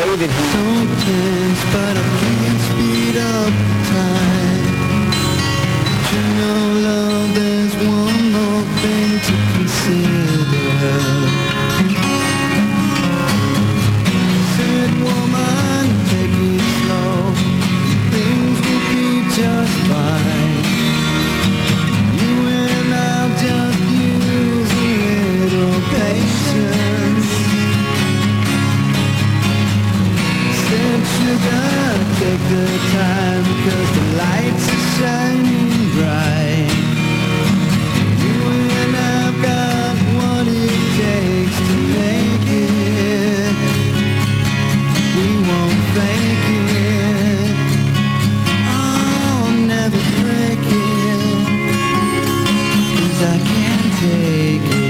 way that he... So tense, but I can't speed up time. You know, love, there's one more thing to consider. Said, woman, take it slow. Things will be just fine. You and I'll just use a little patience. Said, sugar, take the time, 'cause the lights are shining bright. You and I've got what it takes to make it. We won't fake it. I'll never break it, 'cause I can't take it.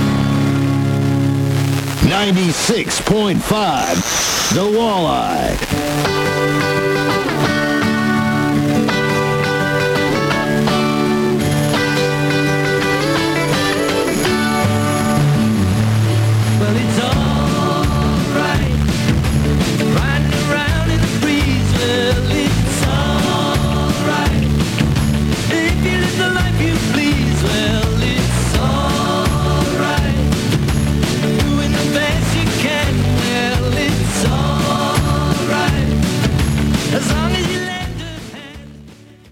.5, The Walleye.